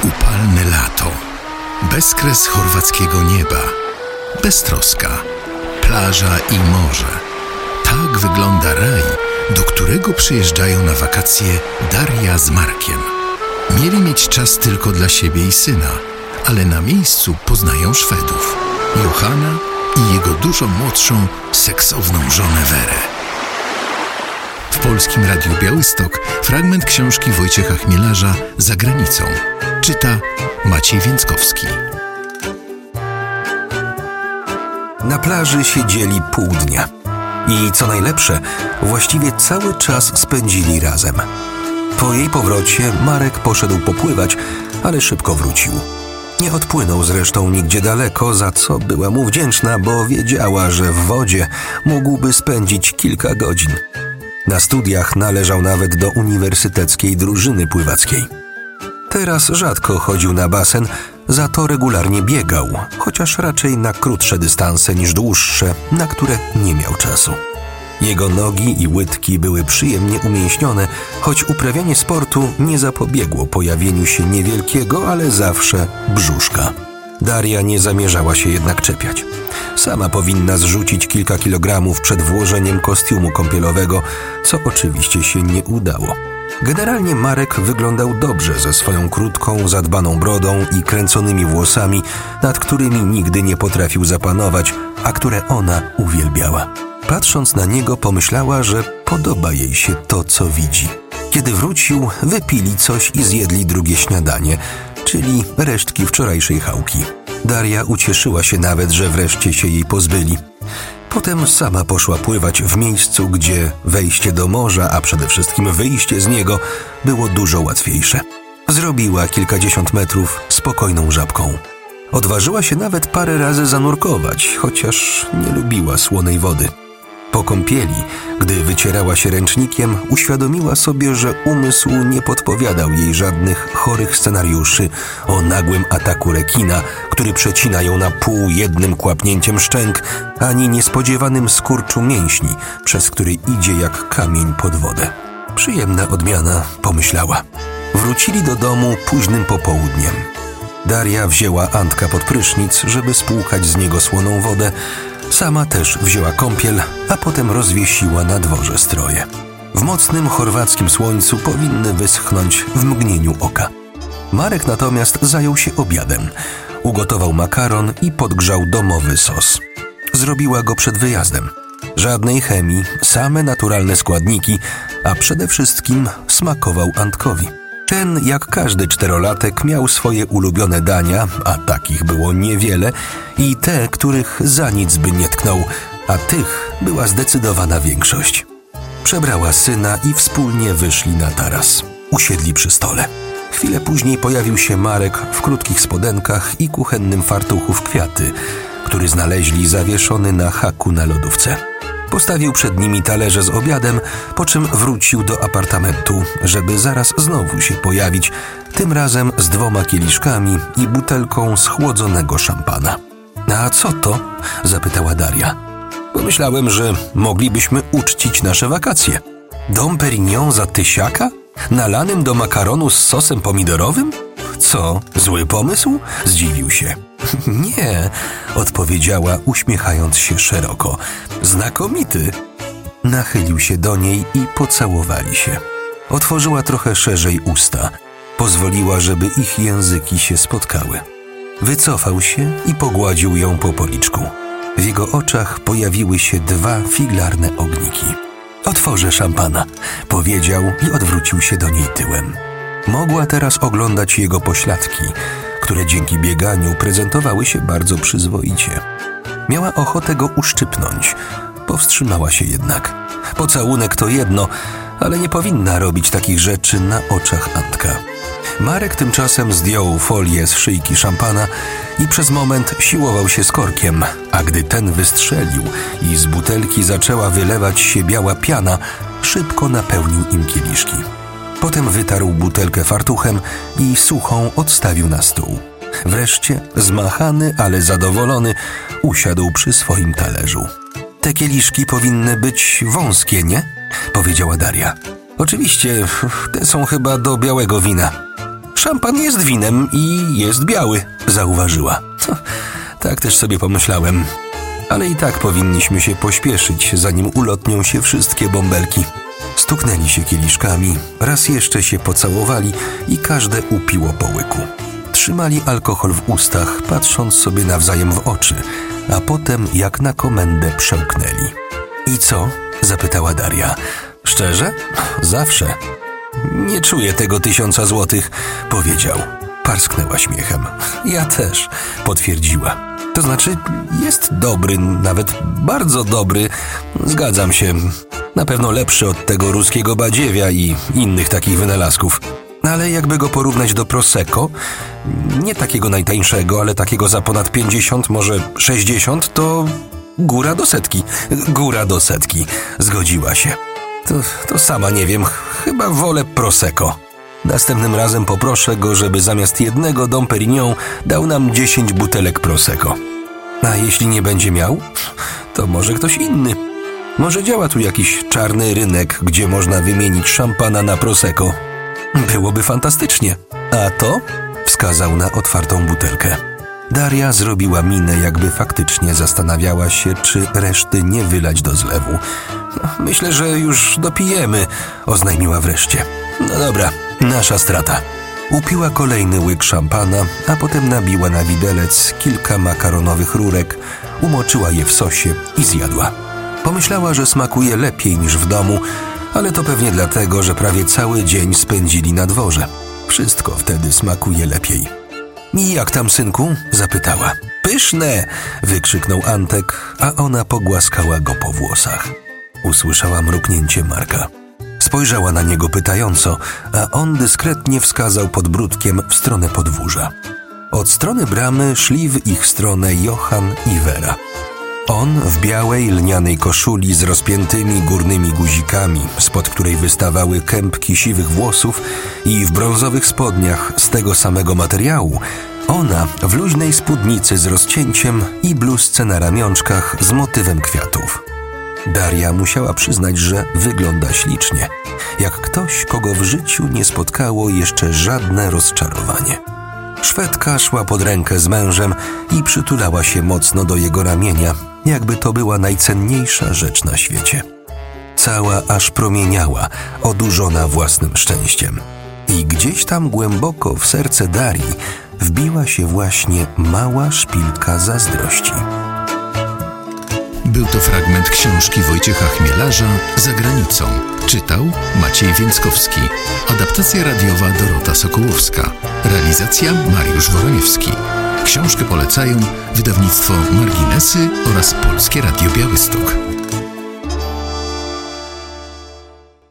Upalne lato, bezkres chorwackiego nieba, beztroska, plaża i morze. Tak wygląda raj, do którego przyjeżdżają na wakacje Daria z Markiem. Mieli mieć czas tylko dla siebie i syna, ale na miejscu poznają Szwedów, Johana i jego dużo młodszą, seksowną żonę Werę. W Polskim Radiu Białystok fragment książki Wojciecha Chmielarza „Za granicą”. Czyta Maciej Więckowski. Na plaży siedzieli pół dnia. I co najlepsze, właściwie cały czas spędzili razem. Po jej powrocie Marek poszedł popływać, ale szybko wrócił. Nie odpłynął zresztą nigdzie daleko, za co była mu wdzięczna, bo wiedziała, że w wodzie mógłby spędzić kilka godzin. Na studiach należał nawet do uniwersyteckiej drużyny pływackiej. Teraz rzadko chodził na basen, za to regularnie biegał, chociaż raczej na krótsze dystanse niż dłuższe, na które nie miał czasu. Jego nogi i łydki były przyjemnie umięśnione, choć uprawianie sportu nie zapobiegło pojawieniu się niewielkiego, ale zawsze brzuszka. Daria nie zamierzała się jednak czepiać. Sama powinna zrzucić kilka kilogramów przed włożeniem kostiumu kąpielowego, co oczywiście się nie udało. Generalnie Marek wyglądał dobrze ze swoją krótką, zadbaną brodą i kręconymi włosami, nad którymi nigdy nie potrafił zapanować, a które ona uwielbiała. Patrząc na niego, pomyślała, że podoba jej się to, co widzi. Kiedy wrócił, wypili coś i zjedli drugie śniadanie, czyli resztki wczorajszej chałki. Daria ucieszyła się nawet, że wreszcie się jej pozbyli. Potem sama poszła pływać w miejscu, gdzie wejście do morza, a przede wszystkim wyjście z niego było dużo łatwiejsze. Zrobiła kilkadziesiąt metrów spokojną żabką. Odważyła się nawet parę razy zanurkować, chociaż nie lubiła słonej wody. Po kąpieli, gdy wycierała się ręcznikiem, uświadomiła sobie, że umysł nie podpowiadał jej żadnych chorych scenariuszy o nagłym ataku rekina, który przecina ją na pół jednym kłapnięciem szczęk, ani niespodziewanym skurczu mięśni, przez który idzie jak kamień pod wodę. Przyjemna odmiana, pomyślała. Wrócili do domu późnym popołudniem. Daria wzięła Antka pod prysznic, żeby spłukać z niego słoną wodę. Sama też wzięła kąpiel, a potem rozwiesiła na dworze stroje. W mocnym chorwackim słońcu powinny wyschnąć w mgnieniu oka. Marek natomiast zajął się obiadem. Ugotował makaron i podgrzał domowy sos. Zrobiła go przed wyjazdem. Żadnej chemii, same naturalne składniki, a przede wszystkim smakował Antkowi. Ten, jak każdy czterolatek, miał swoje ulubione dania, a takich było niewiele, i te, których za nic by nie tknął, a tych była zdecydowana większość. Przebrała syna i wspólnie wyszli na taras. Usiedli przy stole. Chwilę później pojawił się Marek w krótkich spodenkach i kuchennym fartuchu w kwiaty, który znaleźli zawieszony na haku na lodówce. Postawił przed nimi talerze z obiadem, po czym wrócił do apartamentu, żeby zaraz znowu się pojawić, tym razem z 2 kieliszkami i butelką schłodzonego szampana. A co to? Zapytała Daria. Pomyślałem, że moglibyśmy uczcić nasze wakacje. Dom Perignon za 1000? Nalanym do makaronu z sosem pomidorowym? Co, zły pomysł? Zdziwił się. Nie, odpowiedziała, uśmiechając się szeroko. Znakomity. Nachylił się do niej i pocałowali się. Otworzyła trochę szerzej usta. Pozwoliła, żeby ich języki się spotkały. Wycofał się i pogładził ją po policzku. W jego oczach pojawiły się 2 figlarne ogniki. Otworzę szampana, powiedział i odwrócił się do niej tyłem. Mogła teraz oglądać jego pośladki, które dzięki bieganiu prezentowały się bardzo przyzwoicie. Miała ochotę go uszczypnąć. Powstrzymała się jednak. Pocałunek to jedno, ale nie powinna robić takich rzeczy na oczach Antka. Marek tymczasem zdjął folię z szyjki szampana i przez moment siłował się z korkiem, a gdy ten wystrzelił i z butelki zaczęła wylewać się biała piana, szybko napełnił im kieliszki. Potem wytarł butelkę fartuchem i suchą odstawił na stół. Wreszcie, zmachany, ale zadowolony, usiadł przy swoim talerzu. Te kieliszki powinny być wąskie, nie? Powiedziała Daria. Oczywiście, te są chyba do białego wina. Szampan jest winem i jest biały, zauważyła. Tak też sobie pomyślałem. Ale i tak powinniśmy się pośpieszyć, zanim ulotnią się wszystkie bąbelki. Stuknęli się kieliszkami, raz jeszcze się pocałowali i każde upiło po łyku. Trzymali alkohol w ustach, patrząc sobie nawzajem w oczy, a potem jak na komendę przełknęli. I co? Zapytała Daria. Szczerze? Zawsze. Nie czuję tego 1000 złotych, powiedział. Parsknęła śmiechem. Ja też, potwierdziła. To znaczy, jest dobry, nawet bardzo dobry. Zgadzam się. Na pewno lepszy od tego ruskiego badziewia i innych takich wynalazków. Ale jakby go porównać do Prosecco, nie takiego najtańszego, ale takiego za ponad 50, może 60, to góra do setki. Góra do setki, zgodziła się. To sama nie wiem, chyba wolę Prosecco. Następnym razem poproszę go, żeby zamiast jednego Dom Perignon dał nam 10 butelek Prosecco. A jeśli nie będzie miał, to może ktoś inny. Może działa tu jakiś czarny rynek, gdzie można wymienić szampana na Prosecco. Byłoby fantastycznie. A to? Wskazał na otwartą butelkę. Daria zrobiła minę, jakby faktycznie zastanawiała się, czy reszty nie wylać do zlewu. Myślę, że już dopijemy, oznajmiła wreszcie. No dobra, nasza strata. Upiła kolejny łyk szampana, a potem nabiła na widelec kilka makaronowych rurek, umoczyła je w sosie i zjadła. Pomyślała, że smakuje lepiej niż w domu, ale to pewnie dlatego, że prawie cały dzień spędzili na dworze. Wszystko wtedy smakuje lepiej. I jak tam, synku? Zapytała. Pyszne! Wykrzyknął Antek, a ona pogłaskała go po włosach. Usłyszała mruknięcie Marka. Spojrzała na niego pytająco, a on dyskretnie wskazał podbródkiem w stronę podwórza. Od strony bramy szli w ich stronę Johann i Wera. On w białej, lnianej koszuli z rozpiętymi górnymi guzikami, spod której wystawały kępki siwych włosów, i w brązowych spodniach z tego samego materiału, ona w luźnej spódnicy z rozcięciem i bluzce na ramionczkach z motywem kwiatów. Daria musiała przyznać, że wygląda ślicznie, jak ktoś, kogo w życiu nie spotkało jeszcze żadne rozczarowanie. Szwedka szła pod rękę z mężem i przytulała się mocno do jego ramienia, jakby to była najcenniejsza rzecz na świecie. Cała aż promieniała, odurzona własnym szczęściem. I gdzieś tam głęboko w serce Darii wbiła się właśnie mała szpilka zazdrości. Był to fragment książki Wojciecha Chmielarza „Za granicą”. Czytał Maciej Więckowski. Adaptacja radiowa Dorota Sokołowska. Realizacja Mariusz Woroniewski. Książkę polecają wydawnictwo Marginesy oraz Polskie Radio Białystok.